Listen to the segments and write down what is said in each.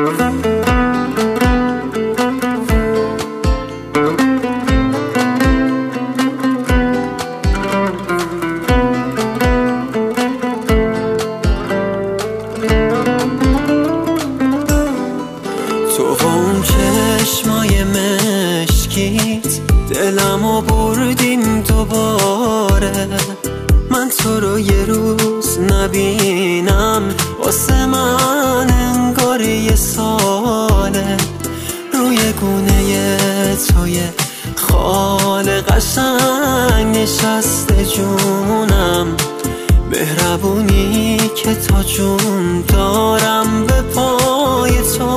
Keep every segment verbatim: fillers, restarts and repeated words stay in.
تو و اون چشمای مشکیت دلمو بردیم دوباره. من تو رو یه روز نبینم واسه من انگار یه ساله. روی گونه توی خال قشنگ نشسته جونم، مهربونی که تا جون دارم به پای تو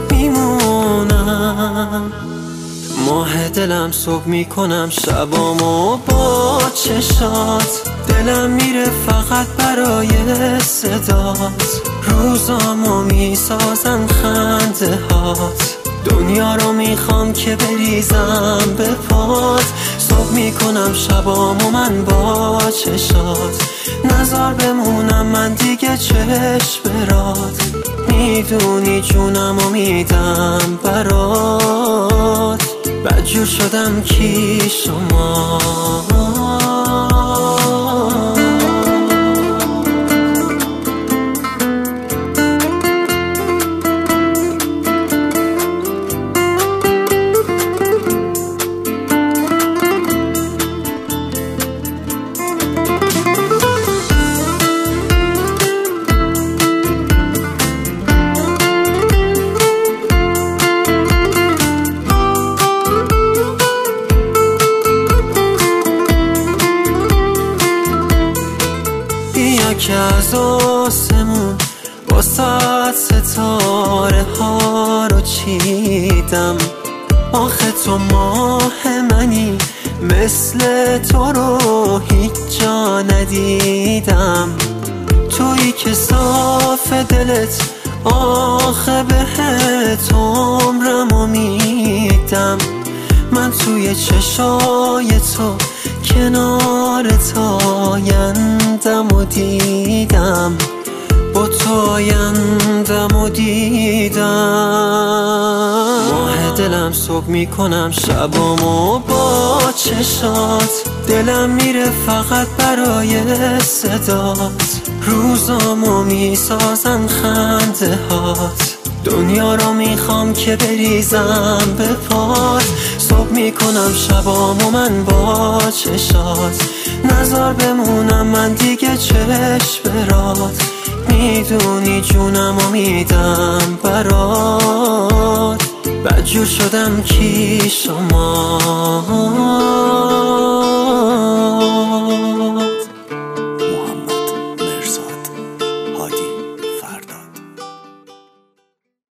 میمونم. ماه دلم صبح میکنم شبامو با چشات، دلم میره فقط برای صدات. روزامو میسازن خنده هات، دنیا رو میخوام که بریزم به پات. صبح میکنم شبامو من با چشات، نزار بمونم من دیگه چشم برات. میدونی جونمو میدم برات، بدجور شدم کی شما. که از آسمون واسه ستاره ها رو چیدم. آخه تو ماه منی، مثل تو رو هیچ جا ندیدم. تویی که صاف دلت، آخه بهت عمرمو میدم. من توی چشای تو کنارت آیندم و دیدم، با تو آیندم و دیدم. ماه دلم صبح میکنم شبامو با چشات، دلم میره فقط برای صدات. روزامو میسازن خنده هات، دنیا رو میخوام که بریزم به پات. صبح میکنم شبامو من با چشات، نزار بمونم من دیگه چشم برات. میدونی جونمو میدم برات، بدجور شدم کی شما.